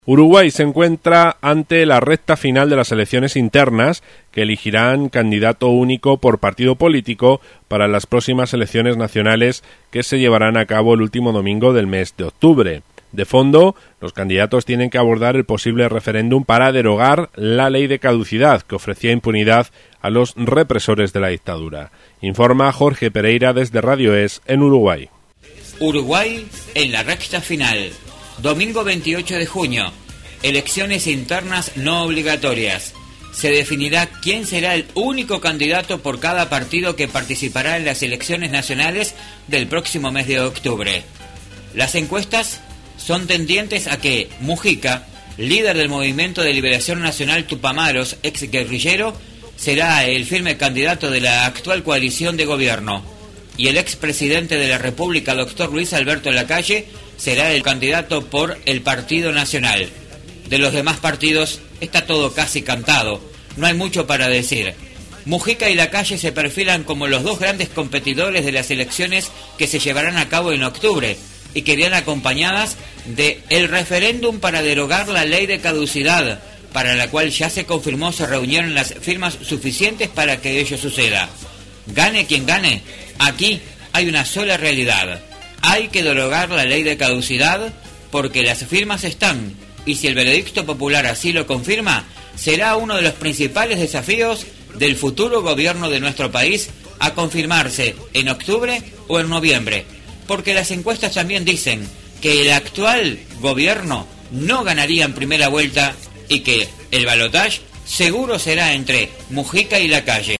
Uruguay se encuentra ante la recta final de las elecciones internas que elegirán candidato único por partido político para las próximas elecciones nacionales que se llevarán a cabo el último domingo del mes de octubre. De fondo, los candidatos tienen que abordar el posible referéndum para derogar la ley de caducidad que ofrecía impunidad a los represores de la dictadura. Informa Jorge Pereira desde Radio Es en Uruguay. Uruguay en la recta final. Domingo 28 de junio, elecciones internas no obligatorias. Se definirá quién será el único candidato por cada partido que participará en las elecciones nacionales del próximo mes de octubre. Las encuestas son tendientes a que Mujica, líder del Movimiento de Liberación Nacional Tupamaros, ex guerrillero, será el firme candidato de la actual coalición de gobierno, y el expresidente de la República, doctor Luis Alberto Lacalle, será el candidato por el Partido Nacional. De los demás partidos está todo casi cantado, no hay mucho para decir. Mujica y Lacalle se perfilan como los dos grandes competidores de las elecciones que se llevarán a cabo en octubre y que irán acompañadas de el referéndum para derogar la ley de caducidad, para la cual ya se confirmó se reunieron las firmas suficientes para que ello suceda. Gane quien gane, aquí hay una sola realidad. Hay que derogar la ley de caducidad porque las firmas están, y si el veredicto popular así lo confirma, será uno de los principales desafíos del futuro gobierno de nuestro país a confirmarse en octubre o en noviembre, porque las encuestas también dicen que el actual gobierno no ganaría en primera vuelta y que el balotaje seguro será entre Mujica y Lacalle.